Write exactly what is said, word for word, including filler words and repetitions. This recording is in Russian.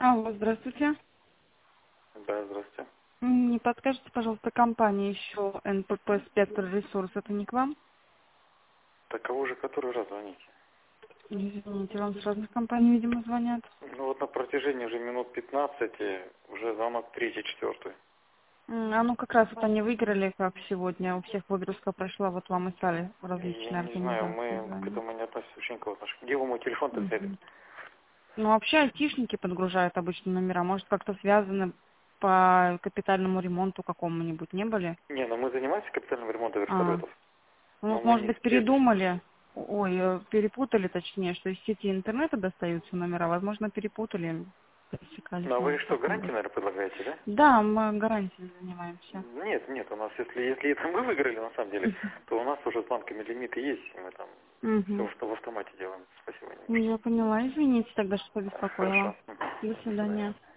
Алло, здравствуйте. Да, здравствуйте. Не подскажете, пожалуйста, компания еще эн пэ пэ Спектр Ресурс, это не к вам? Так а вы уже который раз звоните? Извините, вам с разных компаний, видимо, звонят. Ну вот на протяжении уже минут пятнадцати уже звонок третий, четвертый. М, А ну как раз вот они выиграли, как сегодня, у всех выгрузка прошла, вот вам и стали Я различные не знаю, организации мы к звонить. этому не относимся очень никакого отношения. Где вы мой телефон-то взяли? Мгм. Ну вообще айтишники подгружают обычно номера, может как-то связаны по капитальному ремонту какому-нибудь, не были? Не, ну мы занимаемся капитальным ремонтом А, вертолетов, ну, но вот, мы может не быть, спец. передумали, ой, э, перепутали, точнее, что из сети интернета достаются номера, возможно, перепутали, пересекались, Ну а вы может, что, такое гарантии, быть. наверное, предлагаете, да? Да, мы гарантией занимаемся. Нет, нет, у нас, если, если это мы выиграли, на самом деле, то у нас уже с банками лимиты есть, и мы там все Угу. в автомате делаем. Спасибо, не Я поняла, извините тогда, что побеспокоила. Хорошо. Мгм. До До свидания. свидания.